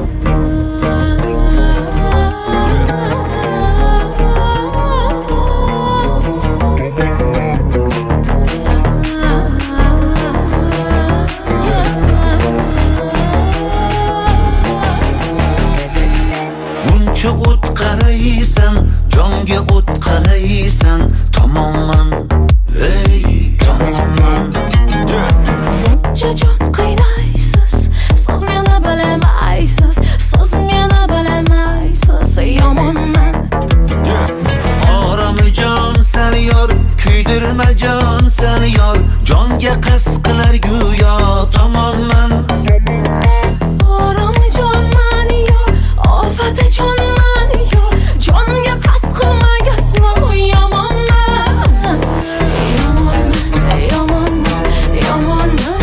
Buncha o't qaraysan, jonga o't qalaysan, tomonman, ey tomonman. Buncha jon qiynaysiz, siz meni bilmaysiz, siz meni bilmaysiz, yomonman. Orami jon sen yor, kuydirma jon sen yor, jonga qasd qilar go'yo tomonman. Orami jonman yor, ofati jonman yor, jonga qasd qilmagasni yomonman. Yomonman, yomonman, yomonman.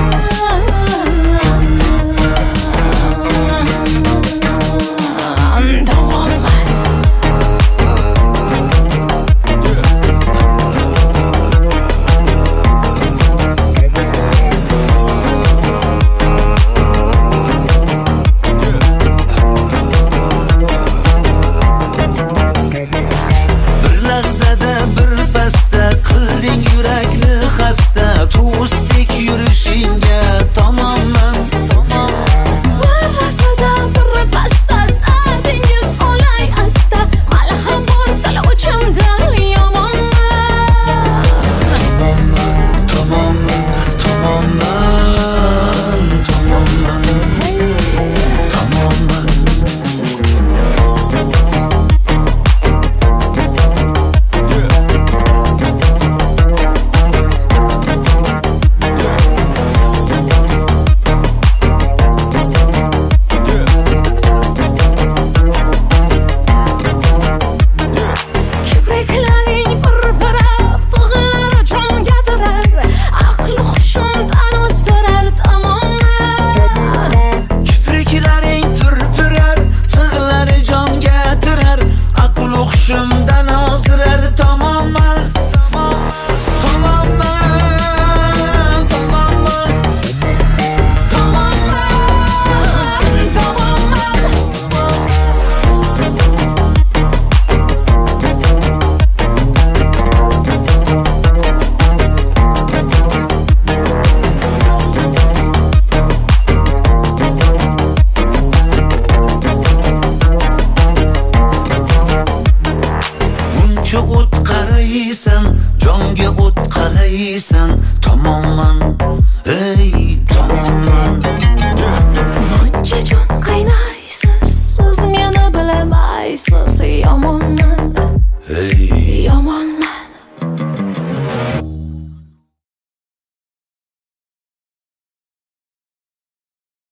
O't qaraysan, jonga o't qalaysan, tomonman, ey tomonman. Buncha jon